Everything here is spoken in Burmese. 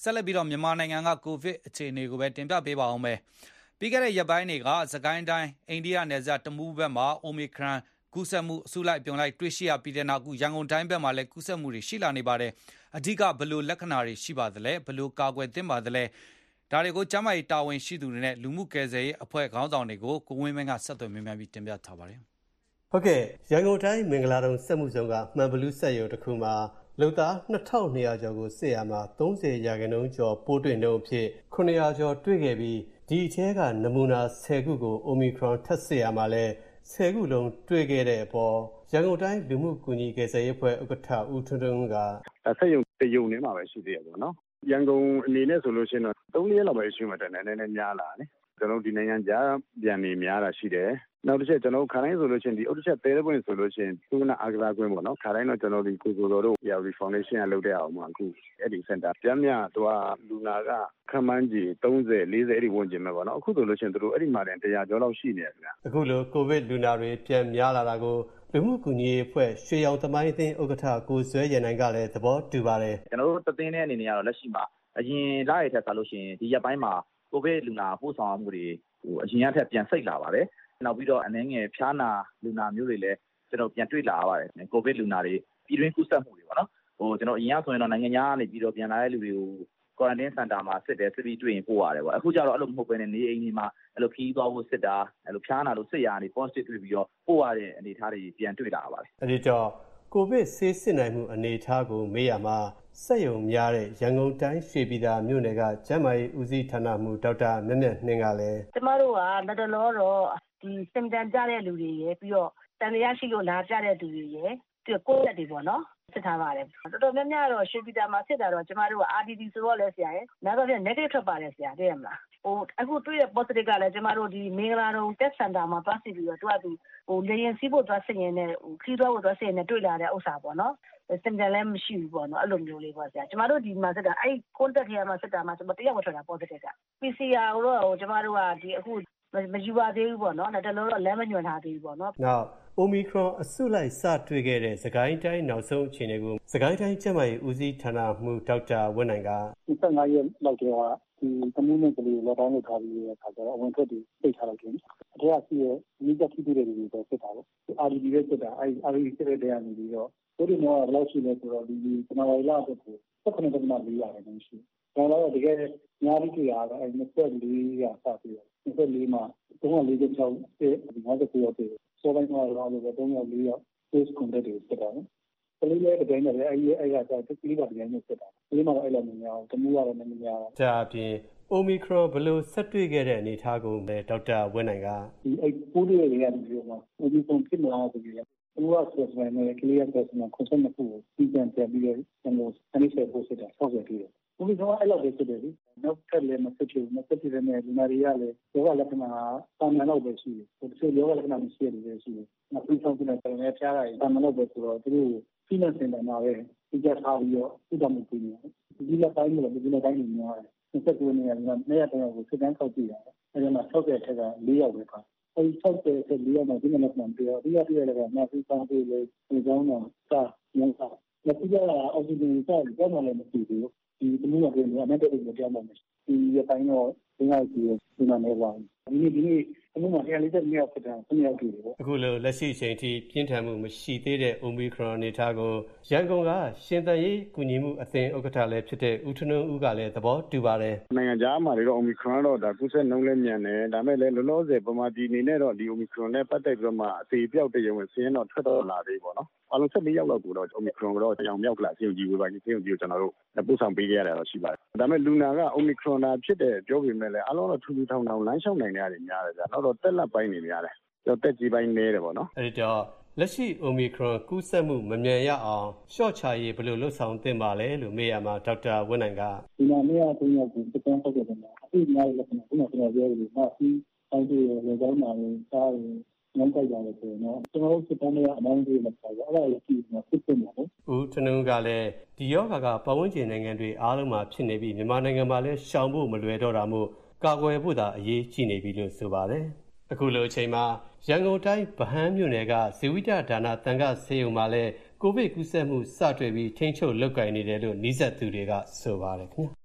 ဆက်လက်ပြီးမြန်မာနိုင်ငံကကိုဗစ်အခြေအနေကိုပဲတင်ပြပေးပါအောင်မယ်။ပြီးခဲ့တဲ့ရက်ပိုင်းတွေကစကိုင်းတိုင်းအိန္ဒိယနယ်စပ်တမူးဘက်မှာအိုမီခရန်ကူးစက်မှုအစုလိုက်အပြုံလိုက်တွေ့ရှိရပြီးတဲ့နောက်ရန်ကုန်တိုင်းဘက်မှာလည်းကူးစက်မှုတွေရှိလာနေပါတယ်။အဓိကဘယ်လိုလက္ခဏာတွေရှိပါသလဲဘယ်လိုကာကွယ်သင့်ပါသလဲဒါတွေကိုကျန်းမာရေးတာဝန်ရှိသူတွေနဲ့လူမှုကယ်ဆယ်ရေးအဖွဲ့ခေါင်းဆောင်တွေကိုကိုဝင်းမင်းကဆက်သွယ်မြင်းပြီးတင်ပြထားပါတယ်။ဟုတ်ကဲ့ရန်ကုန်တိုင်းမင်္ဂလာတုံစက်မှုဆောင်ကမှန်ဘလူးဆက်ရုံတစ်ခုမှာလုံသား2200ကျော်ကိုစစ်ရမှာ30%ကျော်ပိုးတွေ့နှုန်းအဖြစ်900ကျော်တွေ့ခဲ့ပြီးဒီအထဲကနမူနာ10ခုကိုအိုမီခရွန်ထပ်စစ်ရမှာလဲ10ခုလုံးတွေ့ခဲ့တဲ့အပေါ်ရန်ကုန်တိုင်းလူမှုကူညီကယ်ဆယ်ရေးအဖွဲ့ဥက္ကဋ္ဌဦးထွန်းထွန်းကဆက်ရုံတရုံနဲ့မှာပဲရှိသေးတယ်ပေါ့နော်ရန်ကုန်အနေနဲ့ဆိုလို့ရှိရင်တော့3ရက်လောက်ပဲရှိမှတည်းနည်းနည်းများလာတယ်ကျွန်တော်ဒီနိုင်ငံကြားပြန်နေများတာရှိတယ်နောက်တစ်ချက်ကျွန်တော်ခါတိုင်းဆိုလို့ရှိရင်ဒီအုတ်တစ်ချက်သေးတဲ့ပွင့်ဆိုလို့ရှိရင်သူကအားကစားကွင်းပေါ့နော်ခါတိုင်းတော့ကျွန်တော်ဒီကိုတော်တို့ရာဝီဖောင်ဒေးရှင်းကလုပ်တဲ့အောင်မှာအခုအဲ့ဒီစင်တာပြန်မြသူကလူနာကခမန်းကြီး30 40အဲ့ဒီဝန်းကျင်ပဲပေါ့နော်အခုဆိုလို့ရှိရင်တို့အဲ့ဒီမှာတင်100ကျော်လောက်ရှိနေတယ်ခင်ဗျအခုလိုကိုဗစ်လူနာတွေပြန်များလာတာကိုလူမှုကူညီရေးအဖွဲ့ရွှေရောင်သမိုင်းအသင်းဥက္ကဋ္ဌကိုဇွဲရန်နိုင်ကလည်းသဘောတူပါတယ်ကျွန်တော်တို့တသိန်းတဲ့အနေနဲ့ကတော့လက်ရှိမှာအရင်လရထက်ဆိုလို့ရှိရင်ဒီရက်ပိုင်းမှာကိုဗစ်လူနာပို့ဆောင်မှုတွေအရင်ကထက်ပြန်စိတ်လာပါတယ်နောက်ပြီးတော့အနေငယ်ဖျားနာလူနာမျိုးတွေလည်းကျွန်တော်ပြန်တွေ့လာရပါတယ်ကိုဗစ်လူနာတွေပြည်တွင်းကူးစက်မှုတွေပေါ့နော်ကျွန်တော်အရင်ကဆိုရင်တော့နိုင်ငံခြားကနေပြီးတော့ပြန်လာတဲ့လူတွေကို quarantine center မှာစစ်တယ်စစ်ပြီးတွေ့ရင်ပို့ရတယ်ပေါ့အခုကျတော့အဲ့လိုမဟုတ်ဘဲနဲ့နေအိမ်တွေမှာအဲ့လိုခီးသွားဖို့စစ်တာအဲ့လိုဖျားနာလို့စစ်ရနေ positive တွေ့ပြီးတော့ပို့ရတဲ့အနေအထားတွေပြန်တွေ့လာရပါတယ်အဲ့ဒီတော့ကိုဗစ်ဆေးစစ်နိုင်မှုအနေအထားကိုမေးရမှာစက်ရုံများတဲ့ရန်ကုန်တိုင်းရွှေပြည်သာမြို့နယ်ကကျန်းမာရေးဦးစီးဌာနမှူးဒေါက်တာမြတ်မြတ်နှင်းကလည်းကျမတို့ကလက်တလောတော့ဒီစင်တန်ကြတဲ့လူတွေရယ်ပြီးတော့တန်တရားရှိလို့လာကြတဲ့လူတွေရယ်ပြီးတော့ကိုယ့်လက်တွေပေါ့နော်စစ်ထားပါတယ်တော်တော်များများတော့ရွှေပြည်သာမှာစစ်တာတော့ကျမတို့က RDD ဆိုတော့လဲဆရာရယ်နောက်တော့ negative ထွက်ပါတယ်ဆရာသိရမလားအခုတွေ့တဲ့ positive ကလည်းကျမတို့ဒီမင်္ဂလာတုံ test center မှာသွားစစ်ပြီးတော့သူကလေရင်စီးဖို့သွားစစ်ရင်နဲ့ခီးသွားဖို့သွားစစ်ရင်နဲ့တွေ့လာတဲ့ဥစ္စာပေါ့နော်စင်တန်လည်းမရှိဘူးပေါ့နော်အဲ့လိုမျိုးလေးပေါ့ဆရာကျမတို့ဒီမှာစစ်တာအဲ့ contact ထဲမှာစစ်တာမှာကျမတယောက်ထွက်တာ positive က PCR တော့ကျမတို့ကဒီအခုမယူပါသေးဘူးပေါ့နော်ဒါတလုံးတော့လမ်းမညွှန်ထားသေးဘူးပေါ့နော်နောက်အိုမီခရွန်အစုလိုက်စတွေ့ခဲ့တဲ့စကိုင်းတိုင်းနောက်ဆုံးအခြေအနေကိုစကိုင်းတိုင်းကျန်းမာရေးဦးစီးဌာနမှူးဒေါက်တာဝင်းနိုင်က 25ရက်လောက်ကျော်ကဒီသမီးနဲ့ကလေးလောက်တိုင်းလောက်ထားပြီးတဲ့အခါကျတော့အဝင်ထွက်တွေပိတ်ထားလိုက်တယ်အထက်ကရှိရဲ့မိသက်ထိတွေ့တဲ့လူတွေပဲစစ်တာပေါ့ RDD ပဲစစ်တာအဲ့ RDD စစ်တဲ့တရားနေပြီးတော့တို့တွေတော့ဘယ်လောက်ရှိလဲဆိုတော့ဒီဇန်နဝါရီလအတွက်ကို19.4ရတယ်ရှိတယ်ဒါတော့တကယ်များပြီးတွေ့ရတာအဲ့24ရာစပြီးတော့24မှာ346တဲ့59ရောက်တယ်ဆိုပိုင်းမှာတော့304ရောက် case contact တွေစစ်တာနော်ကလေးလေးတဲ့တိုင်းနဲ့အဲ့ကတကလေးပါတိုင်းနဲ့စစ်တာကလေးမှာတော့အဲ့လိုမျိုးများတမှုရတော့မများဘူးဒါအပြင်အိုမီခရွန်ဘယ်လိုဆက်တွေ့ခဲ့တဲ့အနေအထားကိုလည်းဒေါက်တာဝင်းနိုင်ကဒီအဲ့ပိုးတွေတွေကဒီလိုမှာအိုမီခရွန်ဖြစ်လာဆိုပြီးသူကဆက်စမယ်ကလေးရဆက်စမယ်ခွန်စံနှစ်ခုကိုပြီးပြန်ပြန်ပြီးတော့ကျွန်တော်အနည်းဆက်ပို့စစ်တာဆောက်ရပြီးတယ်ဘုရားအဲ့လိုပဲစစ်တယ်ဒီနောက်ထပ်လည်းမစစ်ချင်မစစ်တဲ့နဲ့ဒီနာရီရလည်းယောဂလက္ခဏာတာမန်တော့ပဲရှိတယ်ဒီလိုယောဂလက္ခဏာမရှိတယ်လည်းရှိတယ်နောက်ပြီးဆုံးပြတဲ့တယ်လည်းဖျားတာတာမန်တော့ပဲဆိုတော့သူတို့ဖိနပ်စင်တာမှာပဲဒီကြထားပြီးတော့ဥဒမှုပြီးနေတယ်ဒီလက်တိုင်းလည်းဒီလက်တိုင်းလည်းများတယ်29နေရာမှာနေရာတိုင်းကိုစစ်တမ်းခောက်ကြည့်ရတယ်အဲဒီမှာ60ထက်က4ယောက်ပဲပါအဲဒီ60ထက်4ယောက်မှာဒီနေ့မှပြောဒီရပြည့်လည်းကနောက်ပြီးဆောင်ပြီးလေဒီကြောင်းတော့စာရင်းစာလက်ပြရအောက်ဆီဂျင်စာကြောင်းလည်းမရှိဘူးဒီတမျိုးကလည်းအမှန်တကယ်ကြောင်းမှမရှိဒီရတိုင်းတော့ဒီနောက်ကြီးဒီမှာနေပါဒီနေ့အမှုမှာ140မြောက်ဖြစ်တာဆက်ရောက်ကြည့်တယ်ပေါ့အခုလိုလက်ရှိအချိန်ထိပြင်းထန်မှုမရှိသေးတဲ့အိုမီခရွန်အနေထားကိုရန်ကုန်ကရှင်သန်ရေးကူညီမှုအသင်းဥက္ကဋ္ဌလည်းဖြစ်တဲ့ဦးထွန်းထွန်းဦးကလည်းသဘောတူပါတယ်နိုင်ငံခြားမှာတော့အိုမီခရွန်တော့ဒါကူးစက်နှုန်းလည်းမြန်တယ်ဒါမဲ့လည်းလောလောဆယ်ပမာဒီအနေနဲ့တော့ဒီအိုမီခရွန်နဲ့ပတ်သက်ပြီးတော့မှအသေးပြောက်တရားဝင်ဆင်းတော့ထွက်တော့လာသေးပေါ့နော်အလုံး14ယောက်လောက်ကိုတော့အိုမီခရွန်ကတော့ကြောင်မြောက်ကလာစီယုံကြီးဝေးပါကြီးစီယုံကြီးကိုကျွန်တော်တို့ပို့ဆောင်ပေးခဲ့ရတာတော့ရှိပါတယ်ဒါမဲ့လူနာကအိုမီခရွန်ဖြစ်တဲ့ပြောပေမဲ့လည်းအလုံးတော့ထူးထူးထောင်ထောင်လမ်းလျှောက်နိုင်ရတယ်များတယ်ဗျာနောက်တော့တက်လက်ပိုင်းနေများတယ်တော့တက်ကြီးပိုင်းနေတယ်ပေါ့နော်အဲ့ဒီတော့လက်ရှိအိုမီခရွန်ကူးစက်မှုမမြန်ရအောင်ရှော့ချရေးဘယ်လိုလုပ်ဆောင်သင့်ပါလဲလို့မေးရမှာဒေါက်တာဝင်းနိုင်ကဒီမှာနေရာ3ယောက်ကိုစကန်ဖောက်တယ်မှာအခုများလည်းကျွန်တော်ပြောရလို့မှပြီးအောင်ပြီးလေကောင်းမှာလည်းစားရင်ငန်းကြိုက်ရတယ်ဆိုတော့ကျွန်တော်တို့စကန်တွေကအမှန်ကြီးမပါဘူးအဲ့ဒါကိုကြည့်နေစစ်စစ်နေတယ်ဦးထွန်းဦးကလည်းဒီယောဂါကပတ်ဝန်းကျင်နိုင်ငံတွေအားလုံးမှာဖြစ်နေပြီးမြန်မာနိုင်ငံမှာလည်းရှောင်ဖို့မလွယ်တော့တာမို့ကာကွယ်ဖို့သာအရေးကြီးနေပြီလို့ဆိုပါတယ်အခုလိုအချိန်မှာရန်ကုန်တိုင်းဗဟန်းမြို့နယ်ကဇေဝိတဒါနသံဃဆေးရုံမှာလည်းကိုဗစ်ကူးစက်မှုစတွေ့ပြီးထိန်းချုပ်လုပ်ကိုင်နေတယ်လို့နှီးစပ်သူတွေကဆိုပါတယ်ခင်ဗျာ